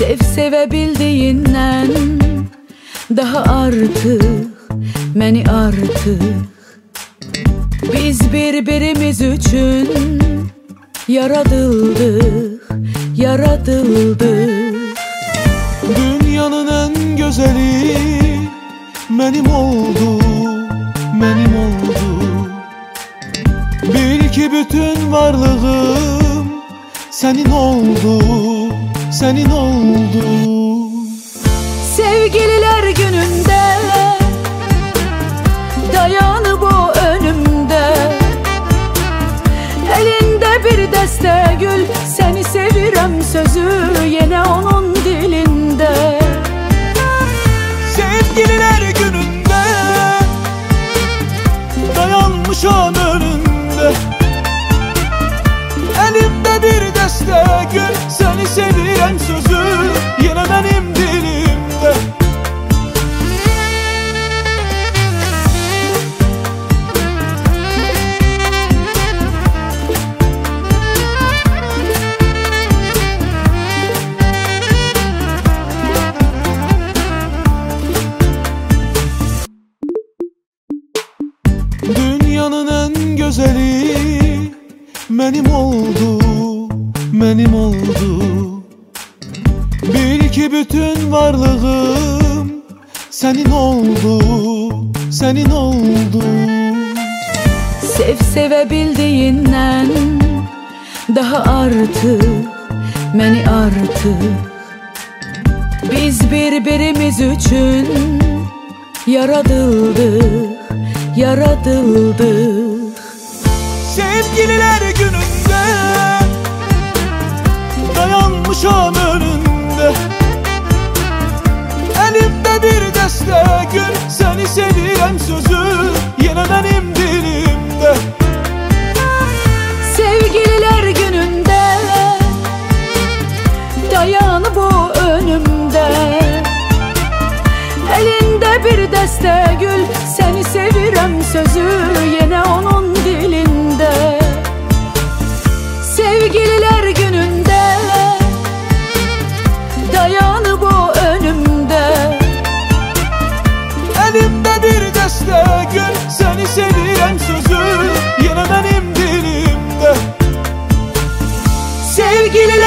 Sev sevebildiğinden daha artık məni artık. Biz birbirimiz üçün yaradıldık, yaradıldık. Dünyanın en gözeli benim oldu, benim oldu. Bil ki bütün varlığım senin oldu, senin oldu. Sevgililer gününde dayanıp o önümde, elinde bir deste gül, seni sevirem sözü yine onun dilinde. Sevgililer gününde dayanmışam önünde, elimde bir deste gül, seni sevirem sözü yine benim dilimde. Dünyanın en güzeli benim oldu, benim oldu. Bil ki bütün varlığım senin oldu, senin oldu. Sev sevebildiğinden daha artık məni artık. Biz birbirimiz üçün yaradıldık, yaradıldık. Sevgililer gününde dayanmışam önünde, elimde bir deste gül, seni sevirem sözü yine benim dilimde. Sevgililer gününde dayanıp o önümde, elinde bir deste gül, seni sevirem sözü yine onun dilinde. Sevgililer gününde dayanıp o önümde, elimde bir deste gül, seni sevirem sözü yine benim dilimde. Sevgili